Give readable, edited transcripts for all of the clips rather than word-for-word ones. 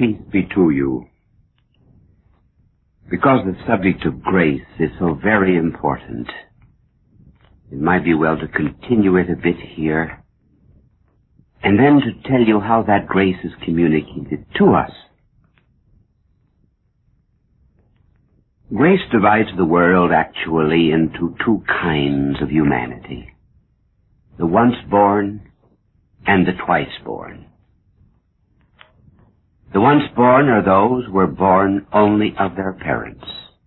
Peace be to you. Because the subject of grace is so very important, it might be well to continue it a bit here, and then to tell you how that grace is communicated to us. Grace divides the world actually into two kinds of humanity: the once born and the twice born. The once born are those who were born only of their parents.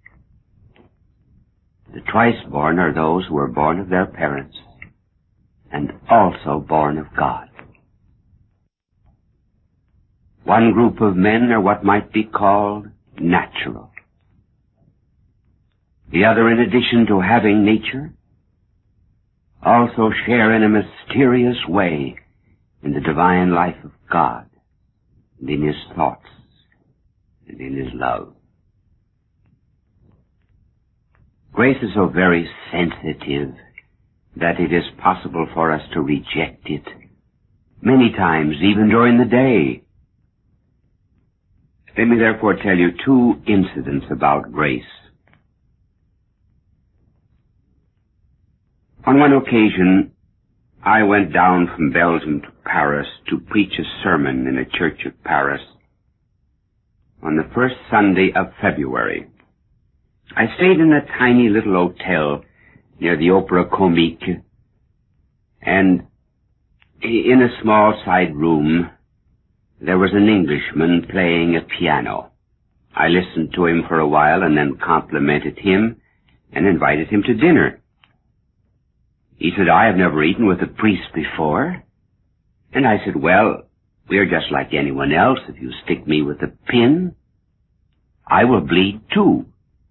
The twice born are those who were born of their parents and also born of God. One group of men are what might be called natural. The other, in addition to having nature, also share in a mysterious way in the divine life of God, and in His thoughts, and in His love. Grace is so very sensitive that it is possible for us to reject it many times, even during the day. Let me therefore tell you two incidents about grace. On one occasion, I went down from Belgium to Paris to preach a sermon in a church of Paris on the first Sunday of February. I stayed in a tiny little hotel near the Opera Comique, and in a small side room there was an Englishman playing a piano. I listened to him for a while and then complimented him and invited him to dinner. He said, "I have never eaten with a priest before." And I said, "Well, we're just like anyone else. If you stick me with a pin, I will bleed too."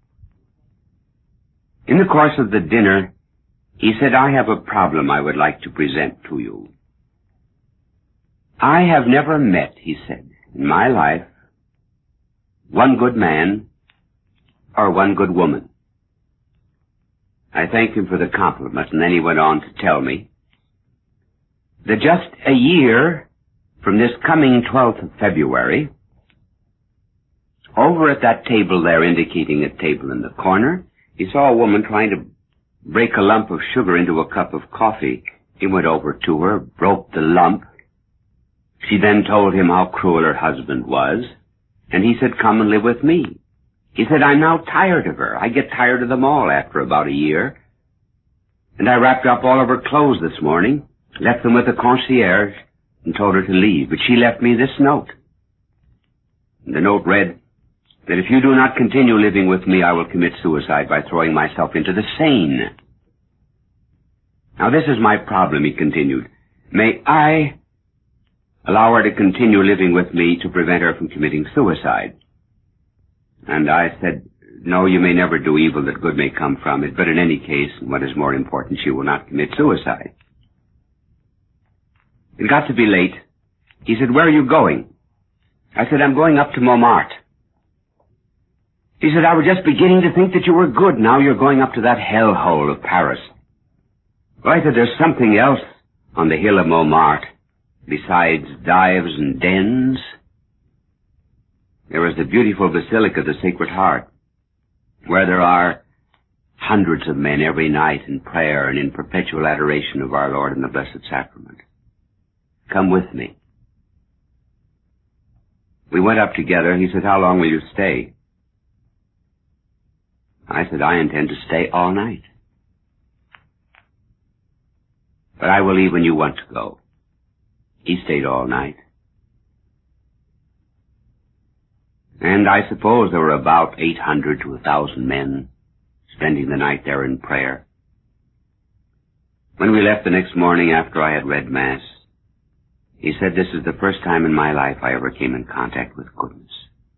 In the course of the dinner, he said, "I have a problem I would like to present to you. I have never met," he said, "in my life, one good man or one good woman." I thanked him for the compliment, and then he went on to tell me that just a year from this coming 12th of February, over at that table there, indicating a table in the corner, he saw a woman trying to break a lump of sugar into a cup of coffee. He went over to her, broke the lump. She then told him how cruel her husband was, and he said, "Come and live with me." He said, "I'm now tired of her. I get tired of them all after about a year. And I wrapped up all of her clothes this morning, left them with the concierge, and told her to leave. But she left me this note." And the note read that if you do not continue living with me, I will commit suicide by throwing myself into the Seine. Now this is my problem, he continued. May I allow her to continue living with me to prevent her from committing suicide? And I said, "No, you may never do evil that good may come from it, but in any case, and what is more important, she will not commit suicide." It got to be late. He said, "Where are you going?" I said, "I'm going up to Montmartre." He said, "I was just beginning to think that you were good. Now you're going up to that hellhole of Paris." Well, I said, "There's something else on the hill of Montmartre besides dives and dens. There is the beautiful Basilica of the Sacred Heart, where there are hundreds of men every night in prayer and in perpetual adoration of our Lord in the Blessed Sacrament. Come with me." We went up together. He said, "How long will you stay?" I said, "I intend to stay all night. But I will leave when you want to go." He stayed all night. And I suppose there were about 800 to 1,000 men spending the night there in prayer. When we left the next morning after I had read Mass, he said, "This is the first time in my life I ever came in contact with goodness."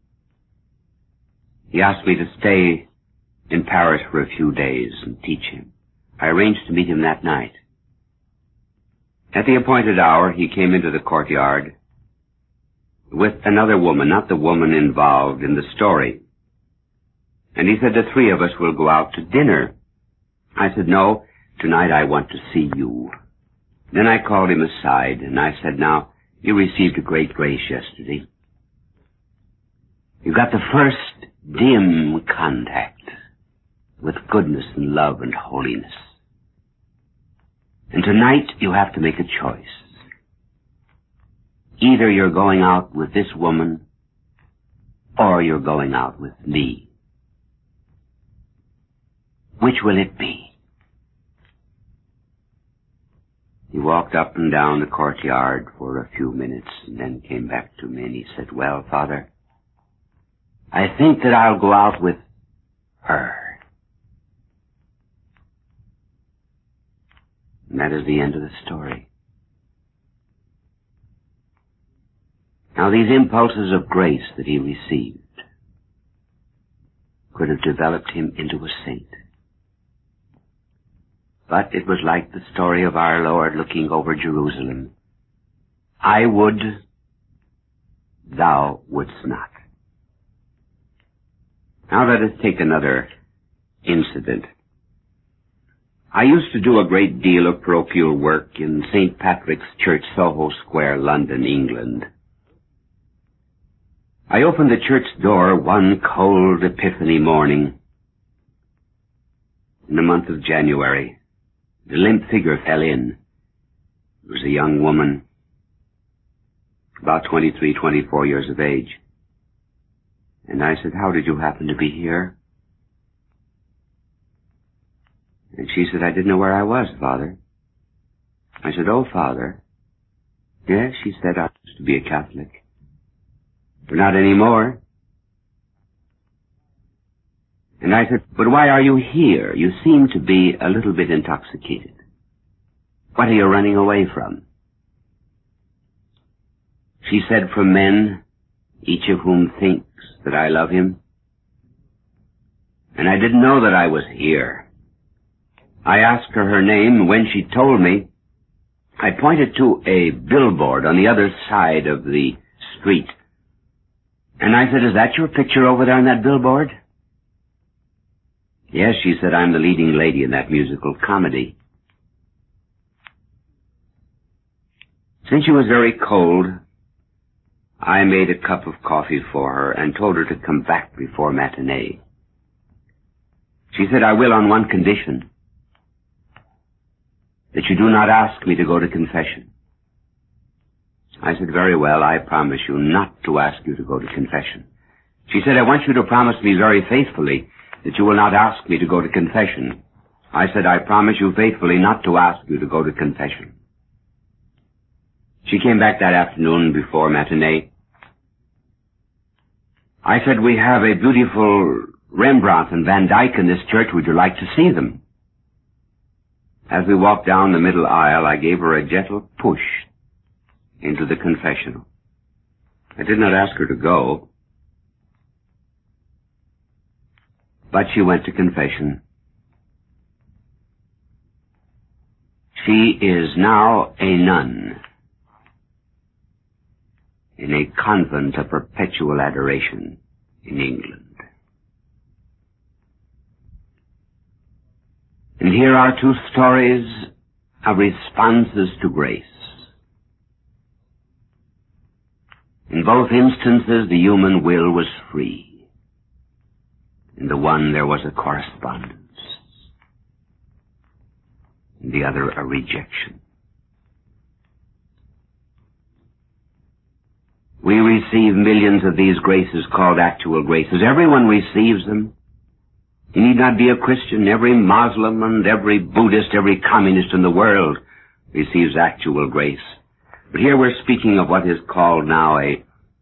He asked me to stay in Paris for a few days and teach him. I arranged to meet him that night. At the appointed hour, he came into the courtyard with another woman, not the woman involved in the story. And he said, "The three of us will go out to dinner." I said, "No, tonight I want to see you." Then I called him aside, and I said, "Now, you received a great grace yesterday. You got the first dim contact with goodness and love and holiness. And tonight you have to make a choice. Either you're going out with this woman or you're going out with me. Which will it be? He walked up and down the courtyard for a few minutes and then came back to me and he said, "Well, Father, I think that I'll go out with her." And that is the end of the story. Now, these impulses of grace that he received could have developed him into a saint. But it was like the story of our Lord looking over Jerusalem. I would, thou wouldst not. Now let us take another incident. I used to do a great deal of parochial work in St. Patrick's Church, Soho Square, London, England. I opened the church door one cold Epiphany morning in the month of January. The limp figure fell in. It was a young woman, about 23, 24 years of age. And I said, "How did you happen to be here?" And she said, "I didn't know where I was, Father." I said, "Oh, Father." "Yes," she said, "I used to be a Catholic. But not anymore." And I said, "But why are you here? You seem to be a little bit intoxicated. What are you running away from?" She said, "From men, each of whom thinks that I love him." And I didn't know that I was here. I asked her name, and when she told me, I pointed to a billboard on the other side of the street. And I said, "Is that your picture over there on that billboard?" "Yes," she said, "I'm the leading lady in that musical comedy." Since she was very cold, I made a cup of coffee for her and told her to come back before matinee. She said, "I will on one condition, that you do not ask me to go to confession." I said, "Very well, I promise you not to ask you to go to confession." She said, "I want you to promise me very faithfully that you will not ask me to go to confession." I said, "I promise you faithfully not to ask you to go to confession." She came back that afternoon before matinee. I said, "We have a beautiful Rembrandt and Van Dyck in this church. Would you like to see them?" As we walked down the middle aisle, I gave her a gentle push into the confessional. I did not ask her to go, but she went to confession. She is now a nun in a convent of perpetual adoration in England. And here are two stories of responses to grace. In both instances, the human will was free. In the one, there was a correspondence. In the other, a rejection. We receive millions of these graces called actual graces. Everyone receives them. You need not be a Christian. Every Muslim and every Buddhist, every communist in the world receives actual grace. But here we're speaking of what is called now an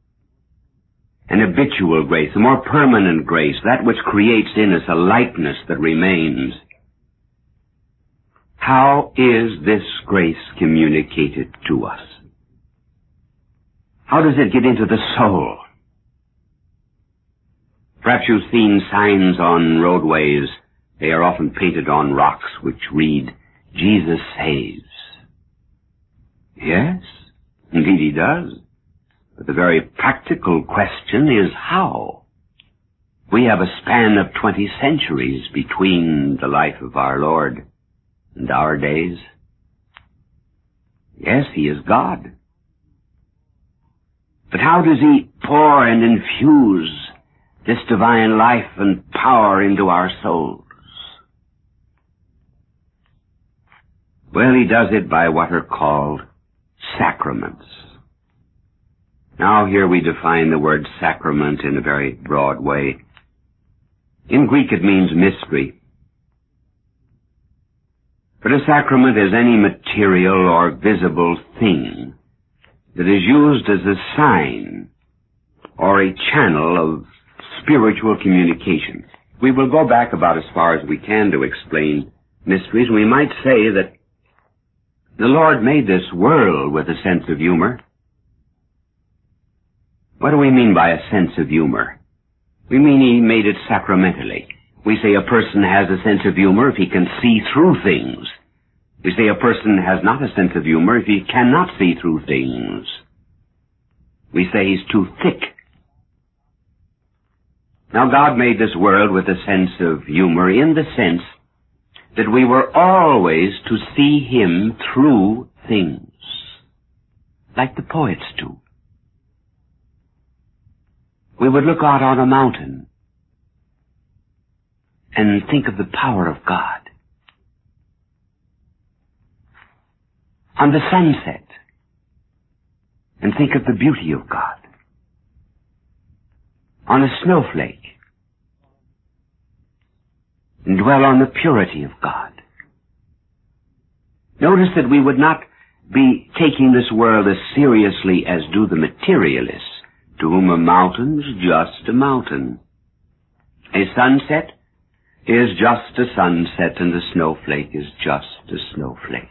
habitual grace, a more permanent grace, that which creates in us a likeness that remains. How is this grace communicated to us? How does it get into the soul? Perhaps you've seen signs on roadways. They are often painted on rocks which read, "Jesus saves." Yes, indeed he does. But the very practical question is how? We have a span of 20 centuries between the life of our Lord and our days. Yes, he is God. But how does he pour and infuse this divine life and power into our souls? Well, he does it by what are called sacraments. Now here we define the word sacrament in a very broad way. In Greek it means mystery. But a sacrament is any material or visible thing that is used as a sign or a channel of spiritual communication. We will go back about as far as we can to explain mysteries. We might say that the Lord made this world with a sense of humor. What do we mean by a sense of humor? We mean he made it sacramentally. We say a person has a sense of humor if he can see through things. We say a person has not a sense of humor if he cannot see through things. We say he's too thick. Now God made this world with a sense of humor in the sense that we were always to see him through things, like the poets do. We would look out on a mountain and think of the power of God. On the sunset, and think of the beauty of God. On a snowflake, and dwell on the purity of God. Notice that we would not be taking this world as seriously as do the materialists, to whom a mountain's just a mountain. A sunset is just a sunset, and a snowflake is just a snowflake.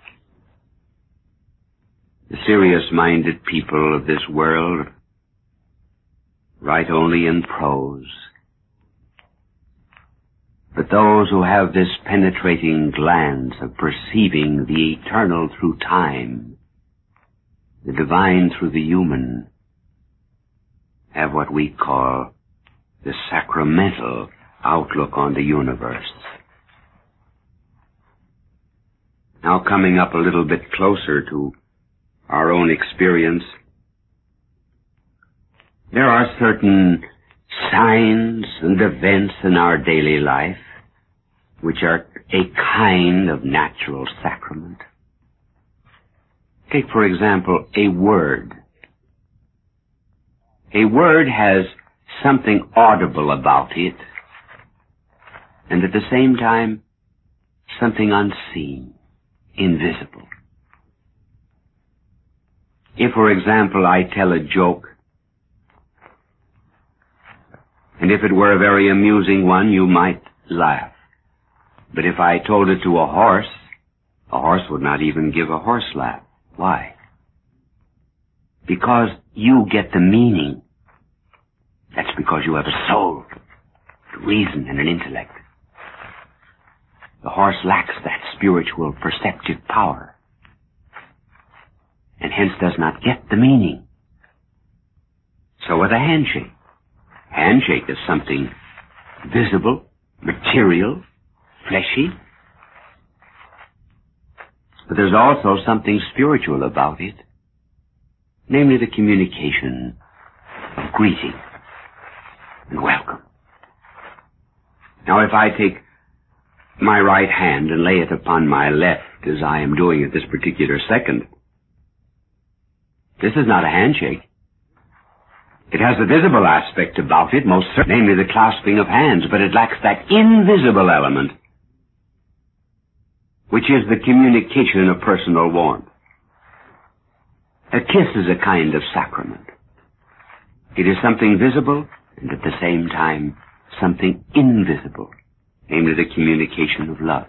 The serious-minded people of this world write only in prose. But those who have this penetrating glance of perceiving the eternal through time, the divine through the human, have what we call the sacramental outlook on the universe. Now coming up a little bit closer to our own experience, there are certain signs and events in our daily life which are a kind of natural sacrament. Take, for example, a word. A word has something audible about it, and at the same time, something unseen, invisible. If, for example, I tell a joke, and if it were a very amusing one, you might laugh. But if I told it to a horse would not even give a horse laugh. Why? Because you get the meaning. That's because you have a soul, a reason, and an intellect. The horse lacks that spiritual perceptive power, and hence does not get the meaning. So with a handshake. Handshake is something visible, material, fleshy. But there's also something spiritual about it, namely the communication of greeting and welcome. Now if I take my right hand and lay it upon my left, as I am doing at this particular second, this is not a handshake. It has a visible aspect about it, most certainly, namely the clasping of hands, but it lacks that invisible element, which is the communication of personal warmth. A kiss is a kind of sacrament. It is something visible, and at the same time, something invisible, namely the communication of love.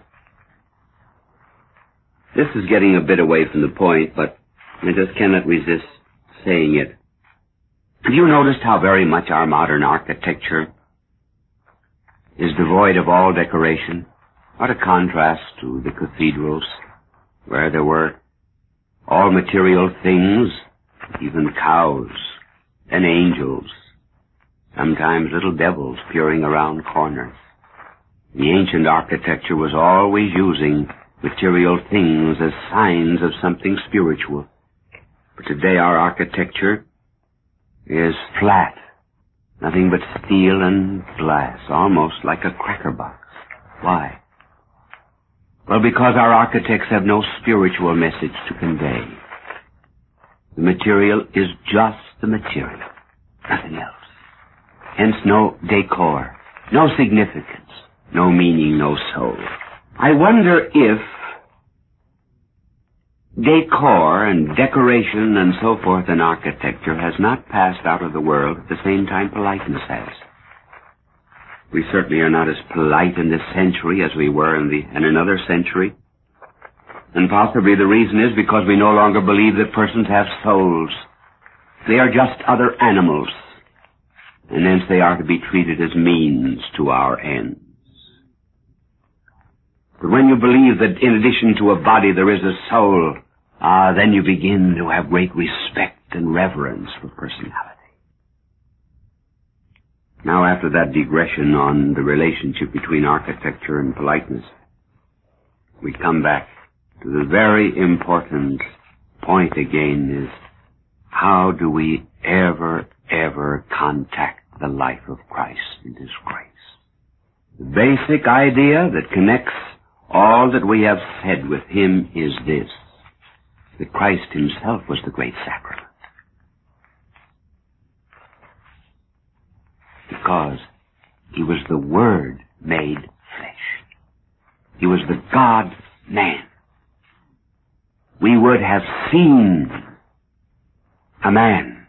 This is getting a bit away from the point, but I just cannot resist saying it. Have you noticed how very much our modern architecture is devoid of all decoration? What a contrast to the cathedrals, where there were all material things, even cows and angels, sometimes little devils peering around corners. The ancient architecture was always using material things as signs of something spiritual. But today our architecture is flat Nothing but steel and glass, almost like a cracker box. Why? Well, because our architects have no spiritual message to convey. The material is just the material, nothing else. Hence no decor, no significance, no meaning, no soul. I wonder if decor and decoration and so forth in architecture has not passed out of the world at the same time politeness has. We certainly are not as polite in this century as we were in another century. And possibly the reason is because we no longer believe that persons have souls. They are just other animals. And hence they are to be treated as means to our ends. But when you believe that in addition to a body there is a soul, then you begin to have great respect and reverence for personality. Now, after that digression on the relationship between architecture and politeness, we come back to the very important point again is, how do we ever contact the life of Christ in His grace? The basic idea that connects all that we have said with Him is this, that Christ Himself was the great sacrament. Because He was the Word made flesh. He was the God-man. We would have seen a man,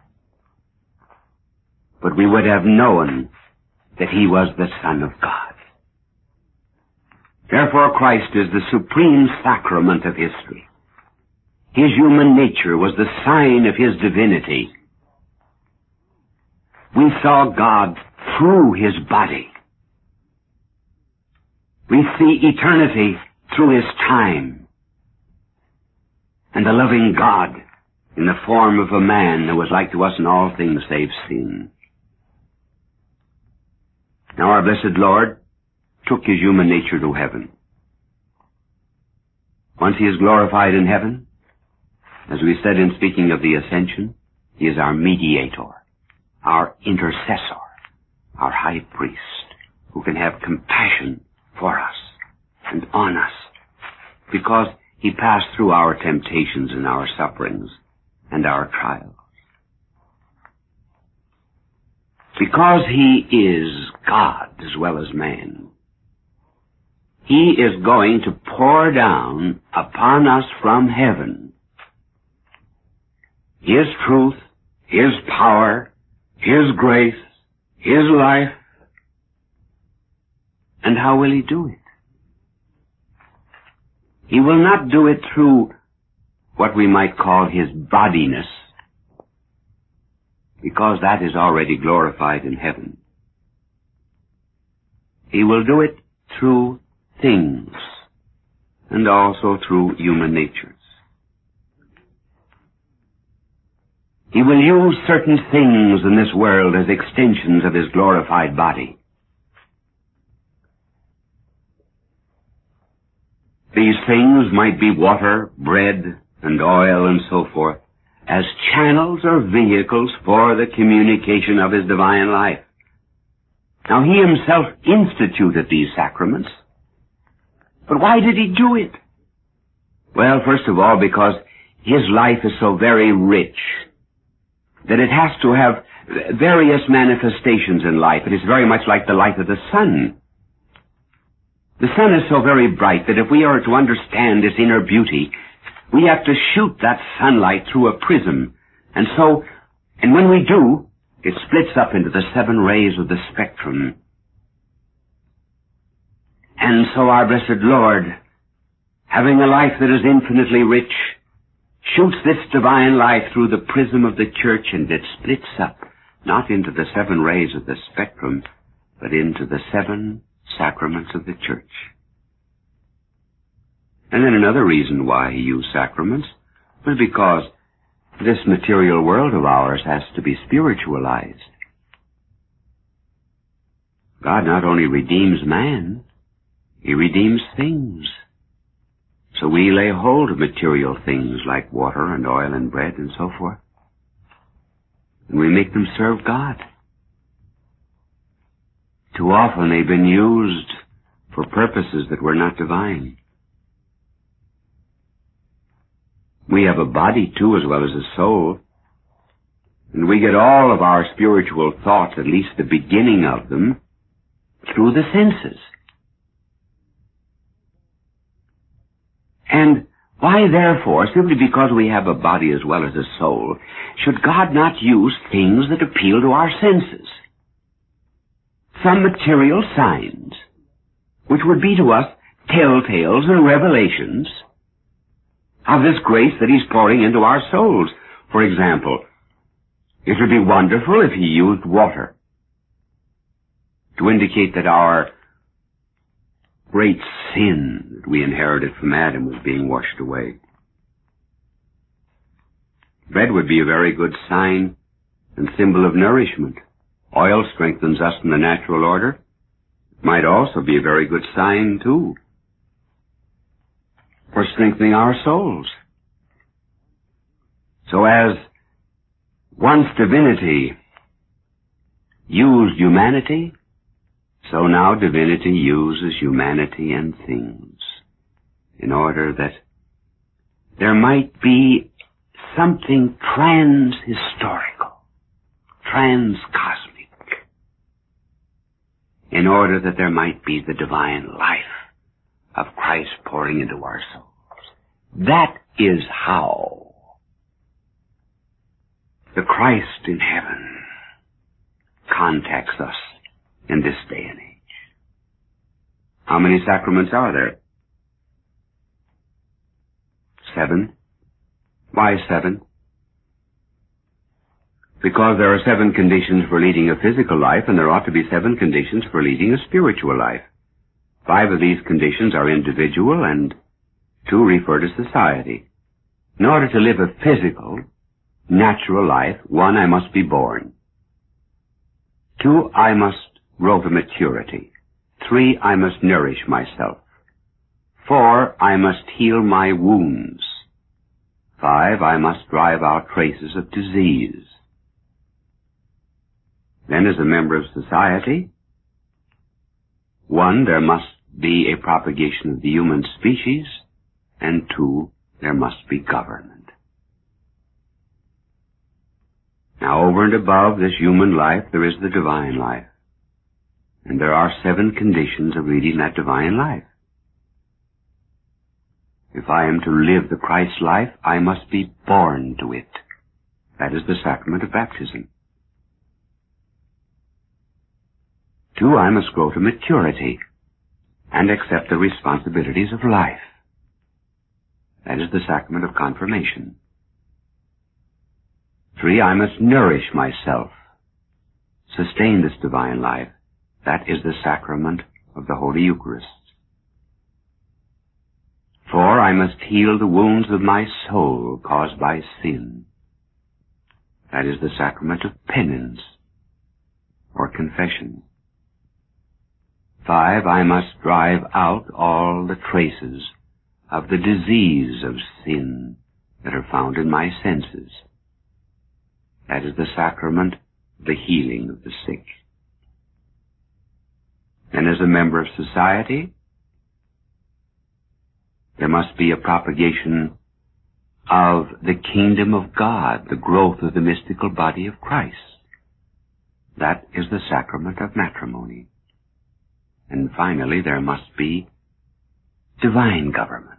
but we would have known that He was the Son of God. Therefore, Christ is the supreme sacrament of history. His human nature was the sign of His divinity. We saw God through His body. We see eternity through His time. And the loving God in the form of a man who was like to us in all things save sin. Now our blessed Lord took His human nature to heaven. Once He is glorified in heaven, as we said in speaking of the ascension, He is our mediator, our intercessor, our high priest, who can have compassion for us and on us, because He passed through our temptations and our sufferings and our trials. Because He is God as well as man, He is going to pour down upon us from heaven His truth, His power, His grace, His life. And how will He do it? He will not do it through what we might call His bodiness, because that is already glorified in heaven. He will do it through things, and also through human natures. He will use certain things in this world as extensions of His glorified body. These things might be water, bread, and oil, and so forth, as channels or vehicles for the communication of His divine life. Now, He Himself instituted these sacraments, but why did He do it? Well, first of all, because His life is so very rich that it has to have various manifestations in life. It is very much like the light of the sun. The sun is so very bright that if we are to understand its inner beauty, we have to shoot that sunlight through a prism. And when we do, it splits up into the 7 rays of the spectrum. And so our blessed Lord, having a life that is infinitely rich, shoots this divine life through the prism of the church, and it splits up, not into the 7 rays of the spectrum, but into the 7 sacraments of the church. And then another reason why He used sacraments was because this material world of ours has to be spiritualized. God not only redeems man, He redeems things. So we lay hold of material things like water and oil and bread and so forth, and we make them serve God. Too often they've been used for purposes that were not divine. We have a body too, as well as a soul. And we get all of our spiritual thoughts, at least the beginning of them, through the senses. And why, therefore, simply because we have a body as well as a soul, should God not use things that appeal to our senses? Some material signs, which would be to us telltales and revelations of this grace that He's pouring into our souls. For example, it would be wonderful if He used water to indicate that our great sin that we inherited from Adam was being washed away. Bread would be a very good sign and symbol of nourishment. Oil strengthens us in the natural order. It might also be a very good sign, too, for strengthening our souls. So as once divinity used humanity, so now divinity uses humanity and things in order that there might be something trans-historical, trans-cosmic, in order that there might be the divine life of Christ pouring into our souls. That is how the Christ in heaven contacts us in this day and age. How many sacraments are there? 7. Why 7? Because there are 7 conditions for leading a physical life, and there ought to be 7 conditions for leading a spiritual life. 5 of these conditions are individual, and 2 refer to society. In order to live a physical, natural life, 1, I must be born. 2, I must grow to maturity. 3, I must nourish myself. 4, I must heal my wounds. 5, I must drive out traces of disease. Then, as a member of society, 1, there must be a propagation of the human species, and 2, there must be government. Now, over and above this human life, there is the divine life. And there are 7 conditions of leading that divine life. If I am to live the Christ life, I must be born to it. That is the sacrament of baptism. 2, I must grow to maturity and accept the responsibilities of life. That is the sacrament of confirmation. 3, I must nourish myself, sustain this divine life. That is the sacrament of the Holy Eucharist. 4, I must heal the wounds of my soul caused by sin. That is the sacrament of penance or confession. 5, I must drive out all the traces of the disease of sin that are found in my senses. That is the sacrament of the healing of the sick. And as a member of society, there must be a propagation of the kingdom of God, the growth of the mystical body of Christ. That is the sacrament of matrimony. And finally, there must be divine government.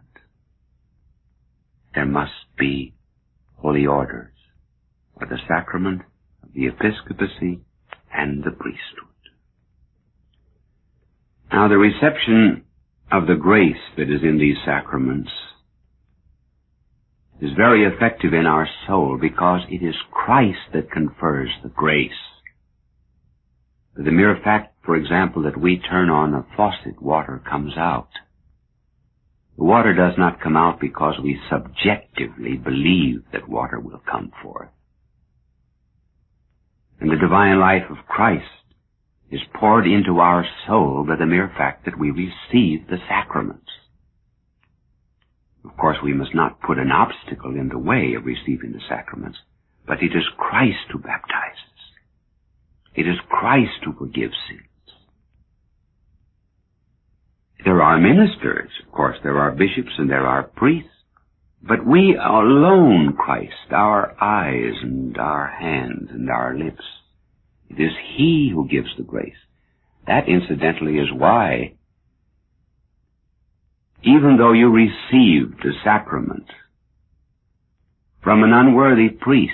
There must be holy orders, or the sacrament of the episcopacy and the priesthood. Now, the reception of the grace that is in these sacraments is very effective in our soul because it is Christ that confers the grace. The mere fact, for example, that we turn on a faucet, water comes out. The water does not come out because we subjectively believe that water will come forth. And the divine life of Christ is poured into our soul by the mere fact that we receive the sacraments. Of course, we must not put an obstacle in the way of receiving the sacraments, but it is Christ who baptizes. It is Christ who forgives sins. There are ministers, of course, there are bishops and there are priests, but we alone, Christ, our eyes and our hands and our lips. It is He who gives the grace. That, incidentally, is why, even though you received the sacrament from an unworthy priest,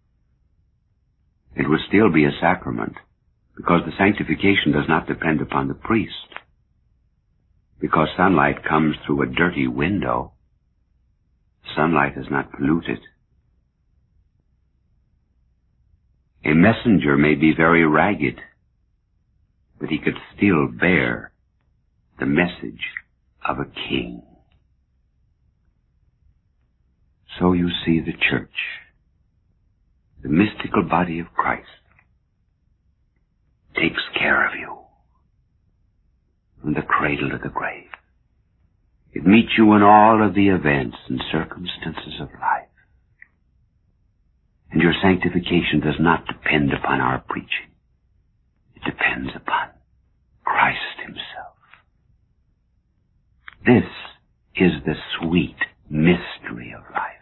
it will still be a sacrament, because the sanctification does not depend upon the priest. Because sunlight comes through a dirty window, sunlight is not polluted. A messenger may be very ragged, but he could still bear the message of a king. So you see, the church, the mystical body of Christ, takes care of you from the cradle to the grave. It meets you in all of the events and circumstances of life. And your sanctification does not depend upon our preaching. It depends upon Christ Himself. This is the sweet mystery of life.